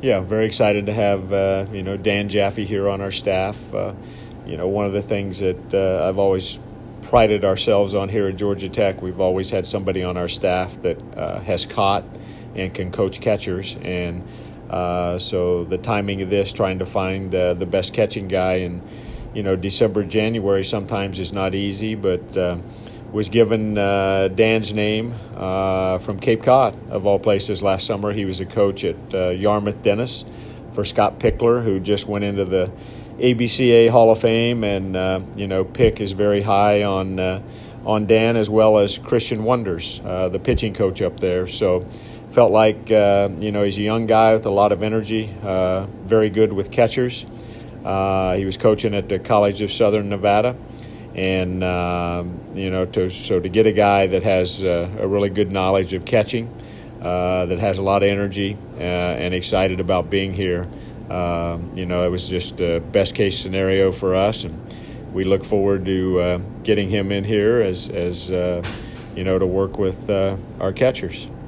Yeah, very excited to have Dan Jaffe here on our staff. One of the things that I've always prided ourselves on here at Georgia Tech, we've always had somebody on our staff that has caught and can coach catchers, and so the timing of this, trying to find the best catching guy in December, January sometimes is not easy, but was given Dan's name from Cape Cod, of all places, last summer. He was a coach at Yarmouth Dennis for Scott Pickler, who just went into the ABCA Hall of Fame, and Pick is very high on Dan, as well as Christian Wonders, the pitching coach up there. So felt like he's a young guy with a lot of energy, very good with catchers. He was coaching at the College of Southern Nevada, and to get a guy that has a really good knowledge of catching, that has a lot of energy and excited about being here. It was just a best case scenario for us, and we look forward to getting him in here as to work with our catchers.